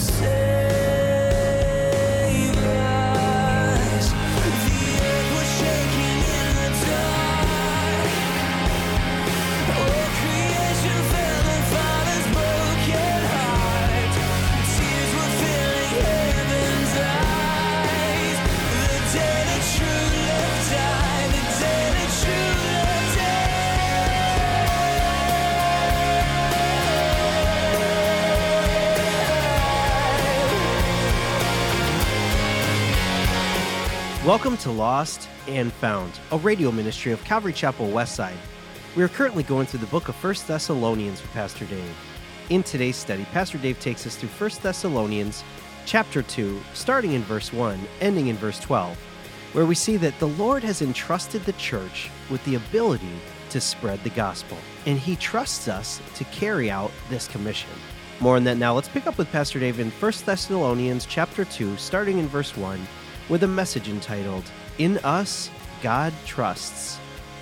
Welcome to Lost and Found, a radio ministry of Calvary Chapel Westside. We are currently going through the book of 1 Thessalonians with Pastor Dave. In today's study, Pastor Dave takes us through 1 Thessalonians chapter 2, starting in verse 1, ending in verse 12, where we see that the Lord has entrusted the church with the ability to spread the gospel, and He trusts us to carry out this commission. More on that now. Let's pick up with Pastor Dave in 1 Thessalonians chapter 2, starting in verse 1, with a message entitled, In Us, God Trusts.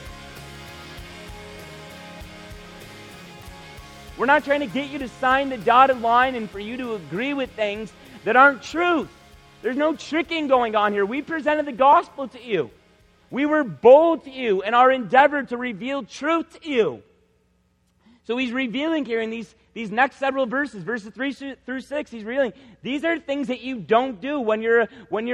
We're not trying to get you to sign the dotted line and for you to agree with things that aren't truth. There's no tricking going on here. We presented the gospel to you. We were bold to you in our endeavor to reveal truth to you. So he's revealing here in these next several verses 3 through 6, he's revealing these are things that you don't do when you're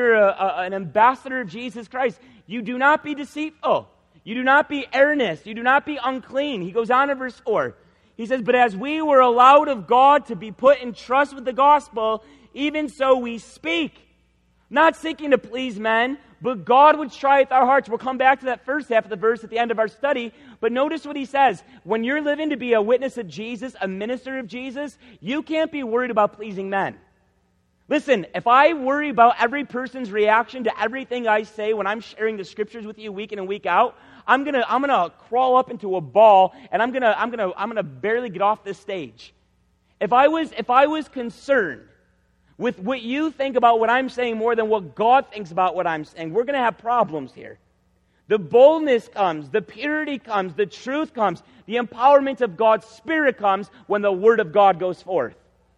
an ambassador of Jesus Christ. You do not be deceitful. You do not be earnest. You do not be unclean. He goes on in verse 4. He says, but as we were allowed of God to be put in trust with the gospel, even so we speak, not seeking to please men, but God would trieth our hearts. We'll come back to that first half of the verse at the end of our study. But notice what he says. When you're living to be a witness of Jesus, a minister of Jesus, you can't be worried about pleasing men. Listen, if I worry about every person's reaction to everything I say when I'm sharing the scriptures with you week in and week out, I'm gonna crawl up into a ball and I'm gonna barely get off this stage. If I was concerned with what you think about what I'm saying more than what God thinks about what I'm saying, we're going to have problems here. The boldness comes, the purity comes, the truth comes, the empowerment of God's Spirit comes when the Word of God goes forth.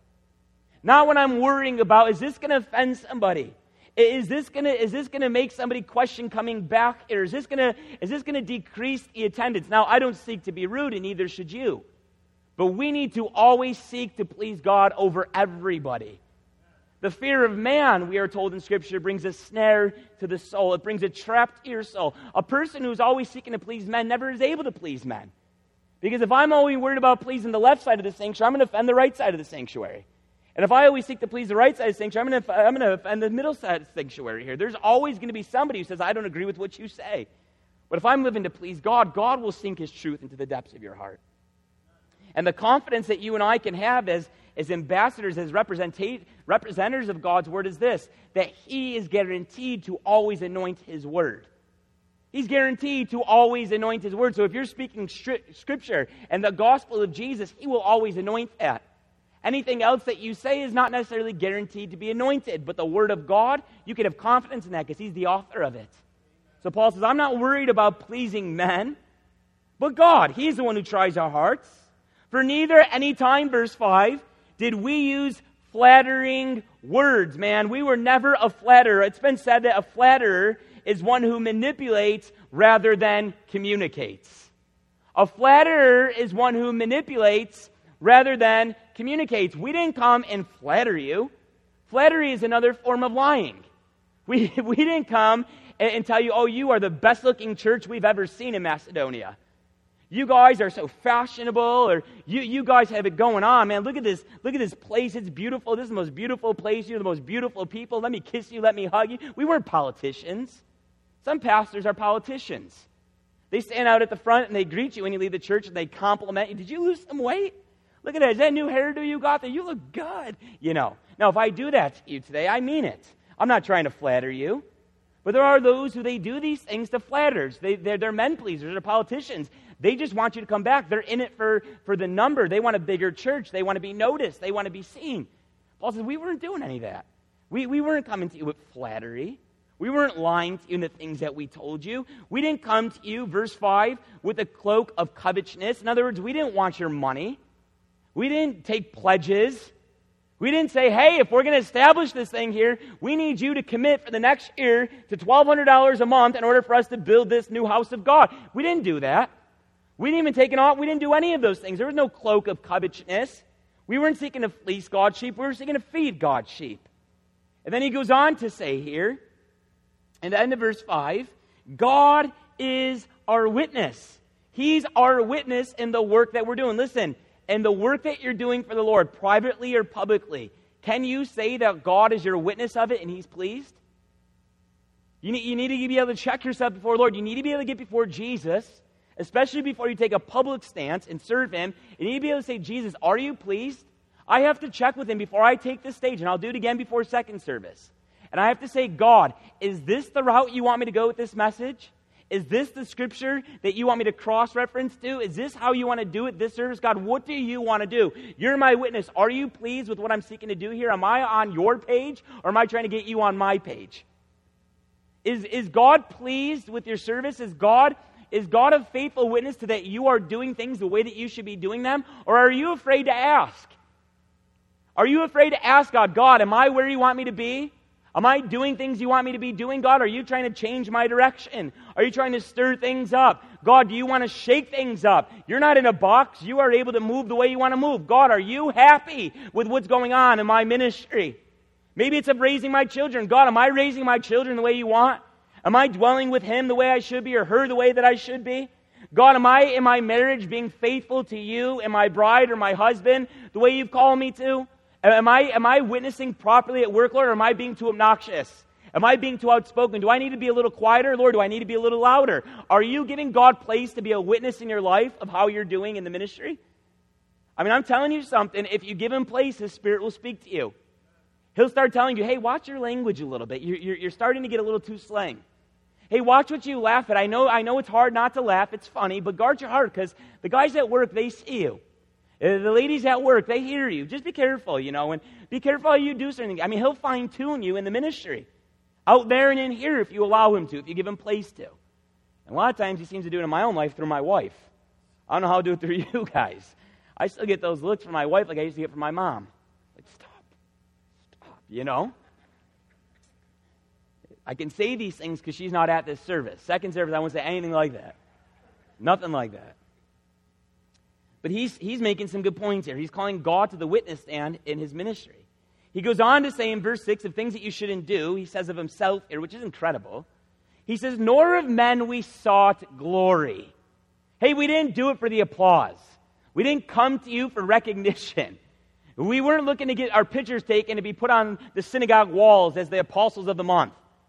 Not when I'm worrying about, is this going to offend somebody? Is this going to make somebody question coming back here? Is this going to decrease the attendance? Now, I don't seek to be rude, and neither should you. But we need to always seek to please God over everybody. The fear of man, we are told in Scripture, brings a snare to the soul. It brings a trap to your soul. A person who's always seeking to please men never is able to please men. Because if I'm always worried about pleasing the left side of the sanctuary, I'm going to offend the right side of the sanctuary. And if I always seek to please the right side of the sanctuary, I'm going to offend the middle side of the sanctuary here. There's always going to be somebody who says, I don't agree with what you say. But if I'm living to please God, God will sink His truth into the depths of your heart. And the confidence that you and I can have as ambassadors, as representatives of God's Word is this, that He is guaranteed to always anoint His Word. He's guaranteed to always anoint His Word. So if you're speaking Scripture and the gospel of Jesus, He will always anoint that. Anything else that you say is not necessarily guaranteed to be anointed, but the Word of God, you can have confidence in that because He's the author of it. So Paul says, I'm not worried about pleasing men, but God. He's the one who tries our hearts. For neither any time, verse 5, did we use flattering words, man. We were never a flatterer. It's been said that a flatterer is one who manipulates rather than communicates. A flatterer is one who manipulates rather than communicates. We didn't come and flatter you. Flattery is another form of lying. We didn't come and tell you, oh, you are the best looking church we've ever seen in Macedonia. You guys are so fashionable, or you guys have it going on, man. Look at this place. It's beautiful. This is the most beautiful place. You're the most beautiful people. Let me kiss you. Let me hug you. We weren't politicians. Some pastors are politicians. They stand out at the front and they greet you when you leave the church and they compliment you. Did you lose some weight? Look at that. Is that new hairdo you got there? You look good. Now if I do that to you today, I mean it. I'm not trying to flatter you. But there are those who they do these things to flatters. They're men pleasers. They're politicians. They just want you to come back. They're in it for the number. They want a bigger church. They want to be noticed. They want to be seen. Paul says, we weren't doing any of that. We weren't coming to you with flattery. We weren't lying to you in the things that we told you. We didn't come to you, verse 5, with a cloak of covetousness. In other words, we didn't want your money. We didn't take pledges. We didn't say, hey, if we're going to establish this thing here, we need you to commit for the next year to $1,200 a month in order for us to build this new house of God. We didn't do that. We didn't even take it off. We didn't do any of those things. There was no cloak of covetousness. We weren't seeking to fleece God's sheep. We were seeking to feed God's sheep. And then he goes on to say here, in the end of verse 5, God is our witness. He's our witness in the work that we're doing. Listen, in the work that you're doing for the Lord, privately or publicly, can you say that God is your witness of it and He's pleased? You need to be able to check yourself before the Lord. You need to be able to get before Jesus, especially before you take a public stance and serve Him. You need to be able to say, Jesus, are you pleased? I have to check with Him before I take this stage, and I'll do it again before second service. And I have to say, God, is this the route you want me to go with this message? Is this the scripture that you want me to cross-reference to? Is this how you want to do it this service? God, what do you want to do? You're my witness. Are you pleased with what I'm seeking to do here? Am I on your page, or am I trying to get you on my page? Is God pleased with your service? Is God a faithful witness to that you are doing things the way that you should be doing them? Or are you afraid to ask? Are you afraid to ask God, God, am I where you want me to be? Am I doing things you want me to be doing, God? Are you trying to change my direction? Are you trying to stir things up? God, do you want to shake things up? You're not in a box. You are able to move the way you want to move. God, are you happy with what's going on in my ministry? Maybe it's of raising my children. God, am I raising my children the way you want? Am I dwelling with him the way I should be, or her the way that I should be? God, am I in my marriage being faithful to you and my bride or my husband the way you've called me to? Am I witnessing properly at work, Lord, or am I being too obnoxious? Am I being too outspoken? Do I need to be a little quieter, Lord? Do I need to be a little louder? Are you giving God place to be a witness in your life of how you're doing in the ministry? I mean, I'm telling you something. If you give him place, his Spirit will speak to you. He'll start telling you, hey, watch your language a little bit. You're starting to get a little too slang. Hey, watch what you laugh at. I know it's hard not to laugh. It's funny, but guard your heart, because the guys at work, they see you. The ladies at work, they hear you. Just be careful, and be careful how you do something. I mean, he'll fine-tune you in the ministry, out there and in here, if you allow him to, if you give him place to. And a lot of times he seems to do it in my own life through my wife. I don't know how to do it through you guys. I still get those looks from my wife like I used to get from my mom. Like, stop, I can say these things because she's not at this service. Second service, I won't say anything like that. Nothing like that. But he's making some good points here. He's calling God to the witness stand in his ministry. He goes on to say in verse 6 of things that you shouldn't do. He says of himself here, which is incredible. He says, nor of men we sought glory. Hey, we didn't do it for the applause. We didn't come to you for recognition. We weren't looking to get our pictures taken to be put on the synagogue walls as the apostles of the month.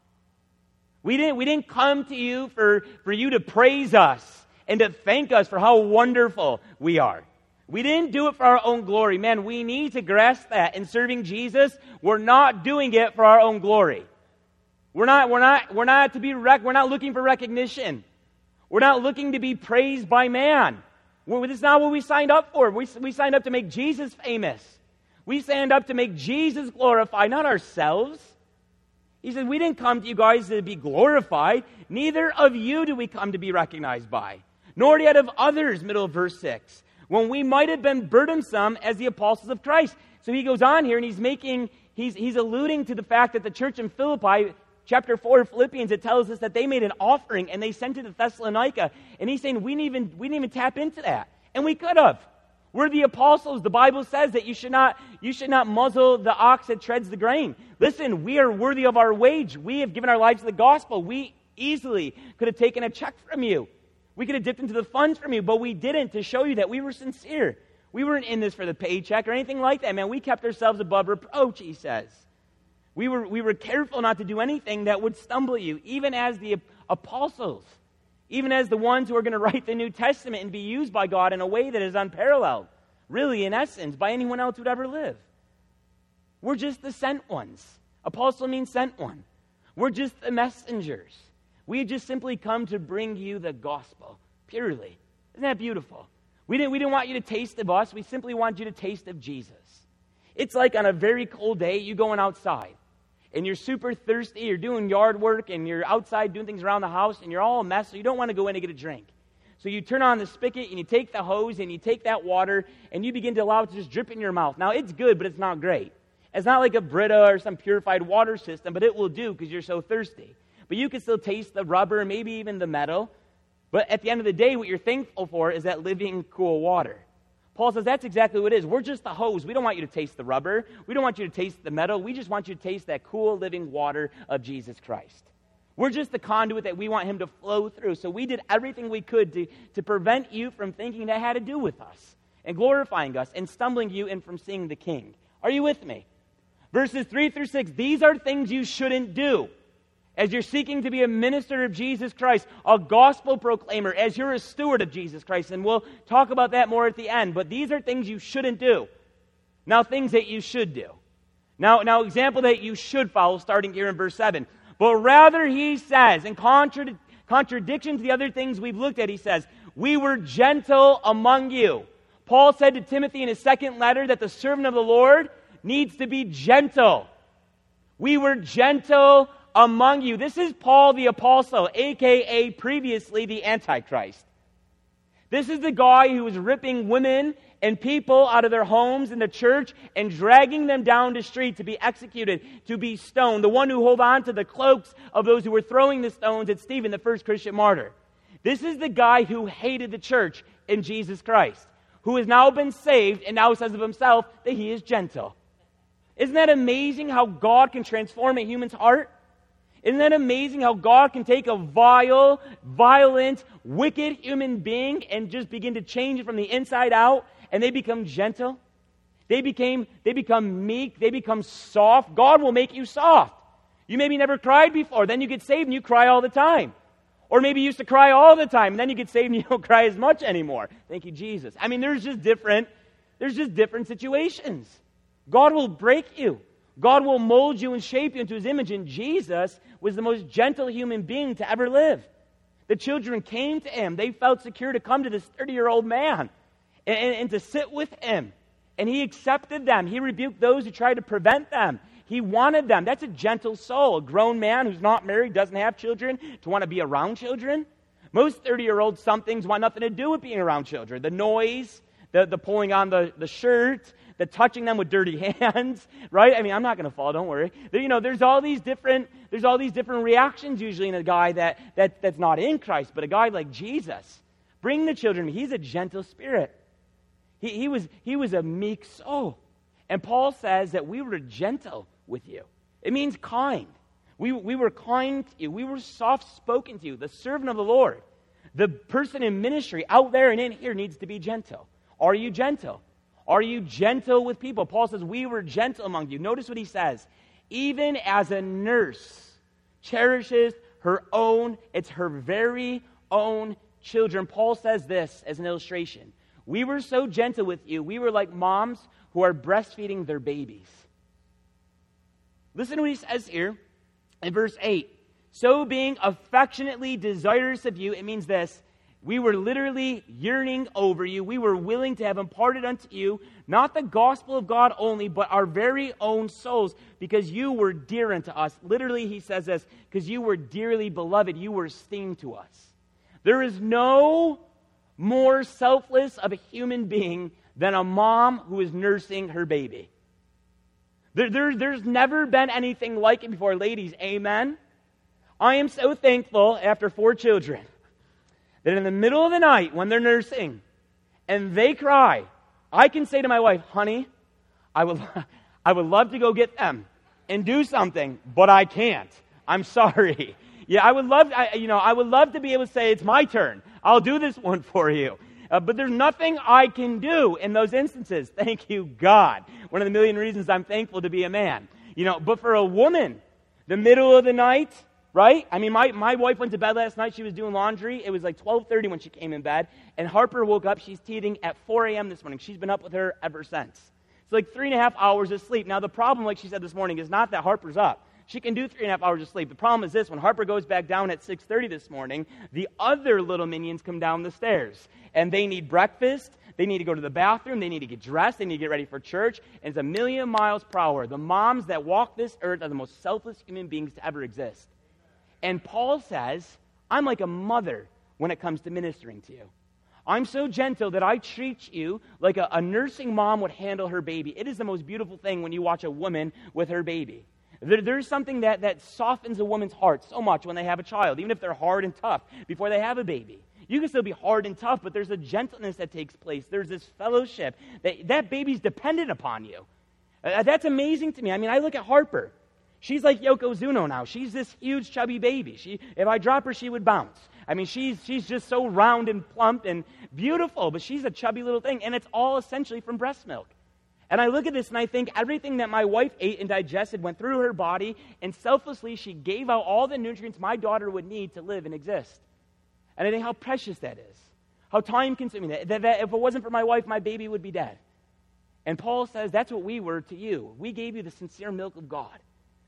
We didn't come to you for you to praise us and to thank us for how wonderful we are. We didn't do it for our own glory. Man, we need to grasp that. In serving Jesus, we're not doing it for our own glory. We're not looking for recognition. We're not looking to be praised by man. This is not what we signed up for. We signed up to make Jesus famous. We signed up to make Jesus glorified, not ourselves. He said, we didn't come to you guys to be glorified. Neither of you do we come to be recognized by, nor yet of others, middle of verse 6, when we might have been burdensome as the apostles of Christ. So he goes on here and he's alluding to the fact that the church in Philippi, chapter 4 of Philippians, it tells us that they made an offering and they sent it to Thessalonica. And he's saying we didn't even tap into that. And we could have. We're the apostles. The Bible says that you should not muzzle the ox that treads the grain. Listen, we are worthy of our wage. We have given our lives to the gospel. We easily could have taken a check from you. We could have dipped into the funds from you, but we didn't, to show you that we were sincere. We weren't in this for the paycheck or anything like that, man. We kept ourselves above reproach, he says. We were careful not to do anything that would stumble you, even as the apostles, even as the ones who are going to write the New Testament and be used by God in a way that is unparalleled, really, in essence, by anyone else who would ever live. We're just the sent ones. Apostle means sent one. We're just the messengers. We just simply come to bring you the gospel, purely. Isn't that beautiful? We didn't want you to taste of us. We simply want you to taste of Jesus. It's like on a very cold day, you going outside, and you're super thirsty, you're doing yard work, and you're outside doing things around the house, and you're all a mess, so you don't want to go in to get a drink. So you turn on the spigot, and you take the hose, and you take that water, and you begin to allow it to just drip in your mouth. Now, it's good, but it's not great. It's not like a Brita or some purified water system, but it will do because you're so thirsty. But you can still taste the rubber, maybe even the metal. But at the end of the day, what you're thankful for is that living, cool water. Paul says that's exactly what it is. We're just the hose. We don't want you to taste the rubber. We don't want you to taste the metal. We just want you to taste that cool, living water of Jesus Christ. We're just the conduit that we want him to flow through. So we did everything we could to prevent you from thinking that had to do with us and glorifying us and stumbling you in from seeing the King. Are you with me? Verses 3 through 6, these are things you shouldn't do. As you're seeking to be a minister of Jesus Christ, a gospel proclaimer, as you're a steward of Jesus Christ, and we'll talk about that more at the end, but these are things you shouldn't do. Now, things that you should do. Now, example that you should follow, starting here in verse 7. But rather, he says, in contradiction to the other things we've looked at, he says, we were gentle among you. Paul said to Timothy in his second letter that the servant of the Lord needs to be gentle. We were gentle among you. This is Paul the Apostle, a.k.a. previously the Antichrist. This is the guy who was ripping women and people out of their homes in the church and dragging them down the street to be executed, to be stoned. The one who held on to the cloaks of those who were throwing the stones at Stephen, the first Christian martyr. This is the guy who hated the church in Jesus Christ, who has now been saved and now says of himself that he is gentle. Isn't that amazing how God can transform a human's heart? Isn't that amazing how God can take a vile, violent, wicked human being and just begin to change it from the inside out, and they become gentle? They become meek. They become soft. God will make you soft. You maybe never cried before. Then you get saved and you cry all the time. Or maybe you used to cry all the time, and then you get saved and you don't cry as much anymore. Thank you, Jesus. I mean, there's just different situations. God will break you. God will mold you and shape you into his image, and Jesus was the most gentle human being to ever live. The children came to him. They felt secure to come to this 30-year-old man and to sit with him. And he accepted them. He rebuked those who tried to prevent them. He wanted them. That's a gentle soul. A grown man who's not married, doesn't have children, to want to be around children. Most 30-year-old somethings want nothing to do with being around children. The noise, the pulling on the shirt, the touching them with dirty hands, right? I mean, I'm not going to fall, don't worry. There's all these different reactions usually in a guy that's not in Christ, but a guy like Jesus. Bring the children. He's a gentle spirit. He was a meek soul. And Paul says that we were gentle with you. It means kind. We were kind to you. We were soft-spoken to you. The servant of the Lord, the person in ministry out there and in here needs to be gentle. Are you gentle? Are you gentle with people? Paul says, we were gentle among you. Notice what he says. Even as a nurse cherishes her very own children. Paul says this as an illustration. We were so gentle with you. We were like moms who are breastfeeding their babies. Listen to what he says here in verse 8. So being affectionately desirous of you, it means this. We were literally yearning over you. We were willing to have imparted unto you, not the gospel of God only, but our very own souls, because you were dear unto us. Literally, he says this, because you were dearly beloved. You were esteemed to us. There is no more selfless of a human being than a mom who is nursing her baby. There's never been anything like it before. Ladies, amen? I am so thankful after 4 children that in the middle of the night when they're nursing and they cry, I can say to my wife, honey, I would love to go get them and do something, but I can't. I'm sorry. Yeah, I would love to be able to say, it's my turn. I'll do this one for you. But there's nothing I can do in those instances. Thank you, God. One of the million reasons I'm thankful to be a man. But for a woman, the middle of the night, right? I mean, my wife went to bed last night. She was doing laundry. It was like 12:30 when she came in bed. And Harper woke up. She's teething at 4 a.m. this morning. She's been up with her ever since. It's like 3.5 hours of sleep. Now, the problem, like she said this morning, is not that Harper's up. She can do 3.5 hours of sleep. The problem is this. When Harper goes back down at 6:30 this morning, the other little minions come down the stairs. And they need breakfast. They need to go to the bathroom. They need to get dressed. They need to get ready for church. And it's a million miles per hour. The moms that walk this earth are the most selfless human beings to ever exist. And Paul says, I'm like a mother when it comes to ministering to you. I'm so gentle that I treat you like a nursing mom would handle her baby. It is the most beautiful thing when you watch a woman with her baby. There's something that softens a woman's heart so much when they have a child, even if they're hard and tough before they have a baby. You can still be hard and tough, but there's a gentleness that takes place. There's this fellowship. That baby's dependent upon you. That's amazing to me. I mean, I look at Harper. She's like Yokozuna now. She's this huge, chubby baby. If I drop her, she would bounce. I mean, she's just so round and plump and beautiful, but she's a chubby little thing, and it's all essentially from breast milk. And I look at this and I think everything that my wife ate and digested went through her body, and selflessly she gave out all the nutrients my daughter would need to live and exist. And I think how precious that is, how time-consuming that if it wasn't for my wife, my baby would be dead. And Paul says that's what we were to you. We gave you the sincere milk of God.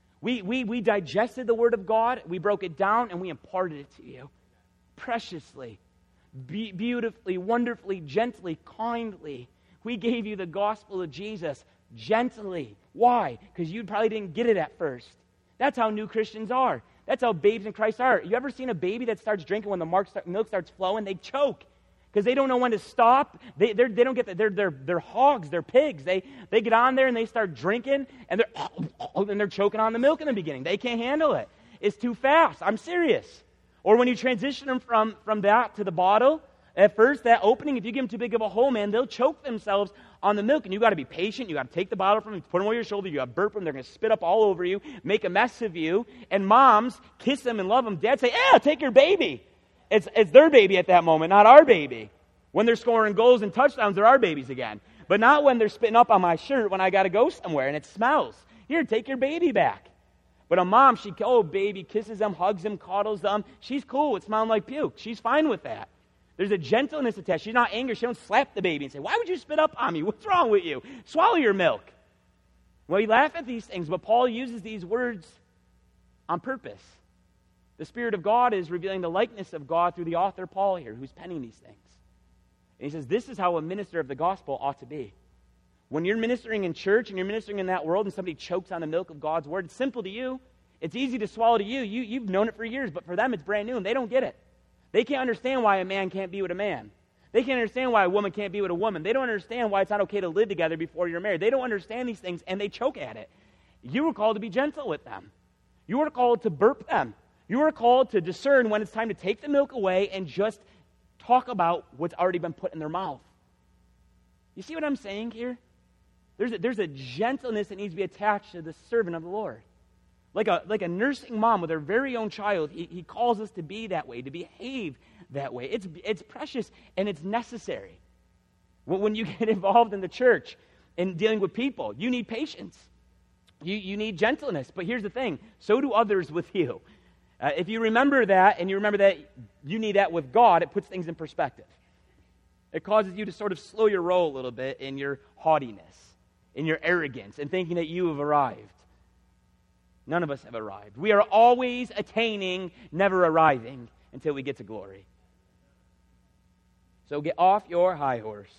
We digested the Word of God, we broke it down, and we imparted it to you. Preciously, beautifully, wonderfully, gently, kindly. We gave you the gospel of Jesus gently. Why? Because you probably didn't get it at first. That's how new Christians are. That's how babes in Christ are. You ever seen a baby that starts drinking when the milk starts flowing? They choke because they don't know when to stop. They don't get that. They're hogs. They're pigs. They get on there and they start drinking and they're choking on the milk in the beginning. They can't handle it. It's too fast. I'm serious. Or when you transition them from that to the bottle, at first, that opening, if you give them too big of a hole, man, they'll choke themselves on the milk. And you got to be patient. You got to take the bottle from them, put them over your shoulder. You got to burp them. They're going to spit up all over you, make a mess of you. And moms kiss them and love them. Dads say, take your baby. It's their baby at that moment, not our baby. When they're scoring goals and touchdowns, they're our babies again. But not when they're spitting up on my shirt when I got to go somewhere and it smells. Here, take your baby back. But a mom, baby, kisses them, hugs them, coddles them. She's cool with smelling like puke. She's fine with that. There's a gentleness attached. She's not angry. She don't slap the baby and say, why would you spit up on me? What's wrong with you? Swallow your milk. Well, we laugh at these things, but Paul uses these words on purpose. The Spirit of God is revealing the likeness of God through the author Paul here, who's penning these things. And he says, this is how a minister of the gospel ought to be. When you're ministering in church and you're ministering in that world and somebody chokes on the milk of God's word, it's simple to you. It's easy to swallow to you. You've known it for years, but for them it's brand new and they don't get it. They can't understand why a man can't be with a man. They can't understand why a woman can't be with a woman. They don't understand why it's not okay to live together before you're married. They don't understand these things and they choke at it. You were called to be gentle with them. You were called to burp them. You were called to discern when it's time to take the milk away and just talk about what's already been put in their mouth. You see what I'm saying here? There's a gentleness that needs to be attached to the servant of the Lord. Like a nursing mom with her very own child, he calls us to be that way, to behave that way. It's precious and it's necessary. When you get involved in the church and dealing with people, you need patience. You need gentleness. But here's the thing, so do others with you. If you remember that and you remember that you need that with God, it puts things in perspective. It causes you to sort of slow your roll a little bit in your haughtiness, in your arrogance, and thinking that you have arrived. None of us have arrived. We are always attaining, never arriving until we get to glory. So get off your high horse.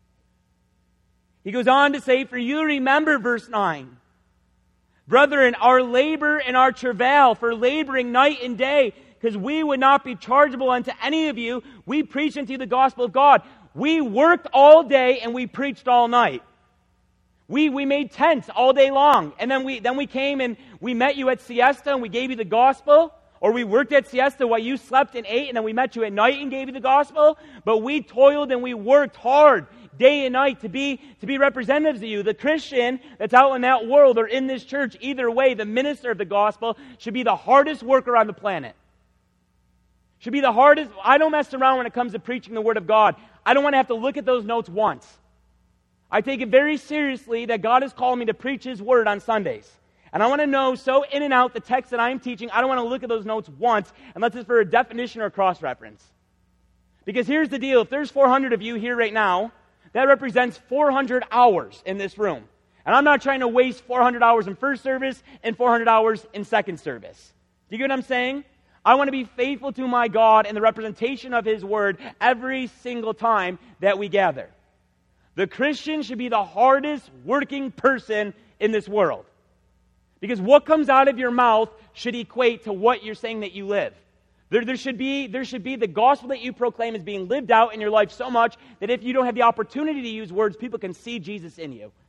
He goes on to say, for you remember, verse 9, brethren, our labor and our travail for laboring night and day, because we would not be chargeable unto any of you. We preach unto you the gospel of God. We worked all day and we preached all night. We made tents all day long, and then we came and we met you at siesta and we gave you the gospel, or we worked at siesta while you slept and ate, and then we met you at night and gave you the gospel. But we toiled and we worked hard day and night to be representatives of you. The Christian that's out in that world or in this church, either way, the minister of the gospel should be the hardest worker on the planet. Should be the hardest. I don't mess around when it comes to preaching the Word of God. I don't want to have to look at those notes once. I take it very seriously that God has called me to preach His Word on Sundays. And I want to know so in and out the text that I'm teaching, I don't want to look at those notes once unless it's for a definition or a cross-reference. Because here's the deal. If there's 400 of you here right now, that represents 400 hours in this room. And I'm not trying to waste 400 hours in first service and 400 hours in second service. Do you get what I'm saying? I want to be faithful to my God and the representation of His Word every single time that we gather. The Christian should be the hardest working person in this world. Because what comes out of your mouth should equate to what you're saying that you live. There should be the gospel that you proclaim is being lived out in your life so much that if you don't have the opportunity to use words, people can see Jesus in you.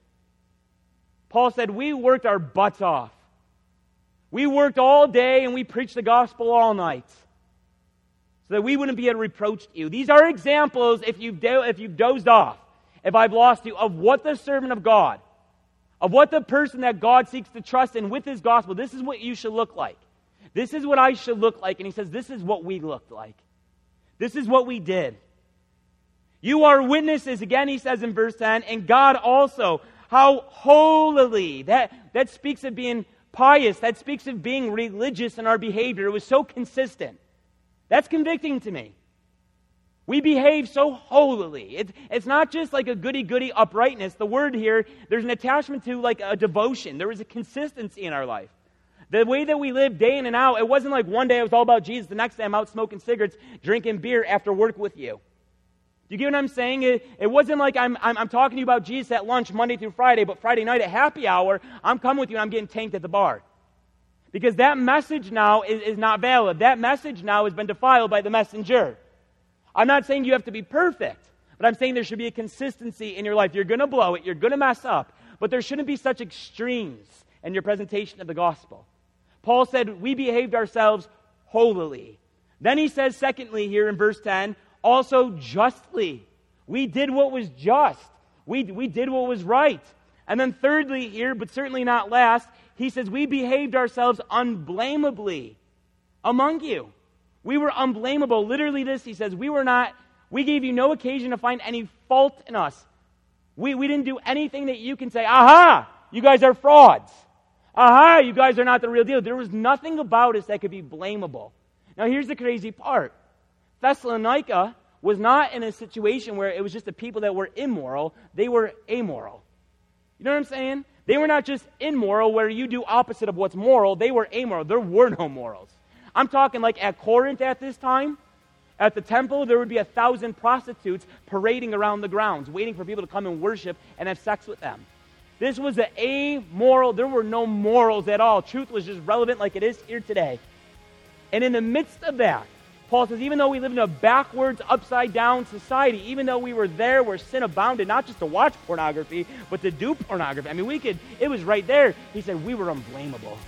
Paul said, we worked our butts off. We worked all day and we preached the gospel all night so that we wouldn't be a reproach to you. These are examples, if you've dozed off, if I've lost you, of what the servant of God, of what the person that God seeks to trust in with his gospel, this is what you should look like. This is what I should look like. And he says, this is what we looked like. This is what we did. You are witnesses, again, he says in verse 10, and God also, how holily. That speaks of being pious. That speaks of being religious in our behavior. It was so consistent. That's convicting to me. We behave so holily. It's not just like a goody-goody uprightness. The word here, there's an attachment to like a devotion. There was a consistency in our life. The way that we lived day in and out, it wasn't like one day I was all about Jesus, the next day I'm out smoking cigarettes, drinking beer after work with you. Do you get what I'm saying? It wasn't like I'm talking to you about Jesus at lunch Monday through Friday, but Friday night at happy hour, I'm coming with you and I'm getting tanked at the bar. Because that message now is not valid. That message now has been defiled by the messenger. I'm not saying you have to be perfect, but I'm saying there should be a consistency in your life. You're going to blow it, you're going to mess up, but there shouldn't be such extremes in your presentation of the gospel. Paul said, we behaved ourselves holily. Then he says, secondly, here in verse 10, also justly. We did what was just. We did what was right. And then thirdly here, but certainly not last, he says, we behaved ourselves unblameably among you. We were unblameable. Literally this, he says, we gave you no occasion to find any fault in us. We didn't do anything that you can say, aha, you guys are frauds. Aha, you guys are not the real deal. There was nothing about us that could be blamable. Now here's the crazy part. Thessalonica was not in a situation where it was just the people that were immoral. They were amoral. You know what I'm saying? They were not just immoral where you do opposite of what's moral. They were amoral. There were no morals. I'm talking like at Corinth at this time. At the temple, there would be 1,000 prostitutes parading around the grounds, waiting for people to come and worship and have sex with them. This was an amoral. There were no morals at all. Truth was just relevant like it is here today. And in the midst of that, Paul says, even though we live in a backwards, upside-down society, even though we were there where sin abounded, not just to watch pornography, but to do pornography. I mean, it was right there. He said, we were unblameable.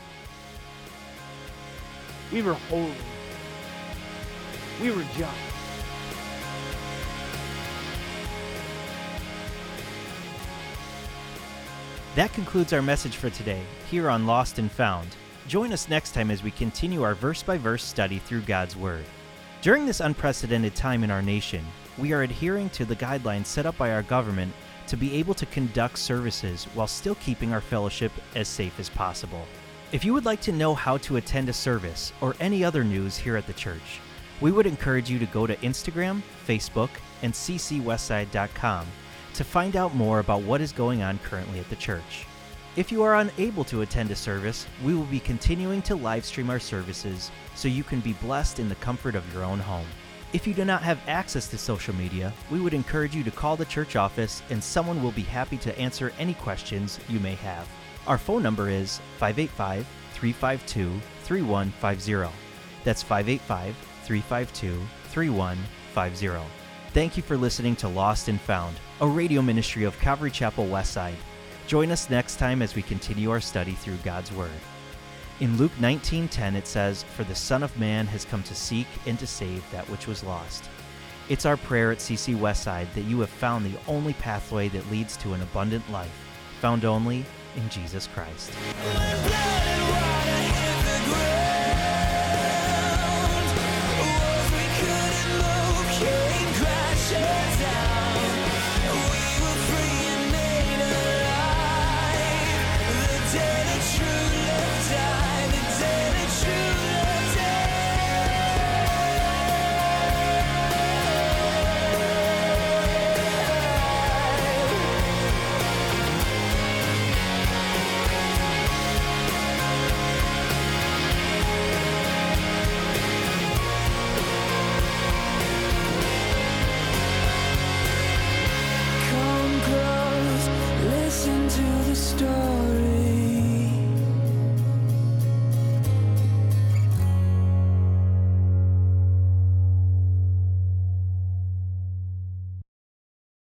We were holy. We were just. That concludes our message for today, here on Lost and Found. Join us next time as we continue our verse-by-verse study through God's Word. During this unprecedented time in our nation, we are adhering to the guidelines set up by our government to be able to conduct services while still keeping our fellowship as safe as possible. If you would like to know how to attend a service or any other news here at the church, we would encourage you to go to Instagram, Facebook, and ccwestside.com to find out more about what is going on currently at the church. If you are unable to attend a service, we will be continuing to live stream our services so you can be blessed in the comfort of your own home. If you do not have access to social media, we would encourage you to call the church office and someone will be happy to answer any questions you may have. Our phone number is 585-352-3150. That's 585-352-3150. Thank you for listening to Lost and Found, a radio ministry of Calvary Chapel Westside. Join us next time as we continue our study through God's Word. In Luke 19:10 it says, "For the Son of Man has come to seek and to save that which was lost." It's our prayer at CC Westside that you have found the only pathway that leads to an abundant life, found only in Jesus Christ.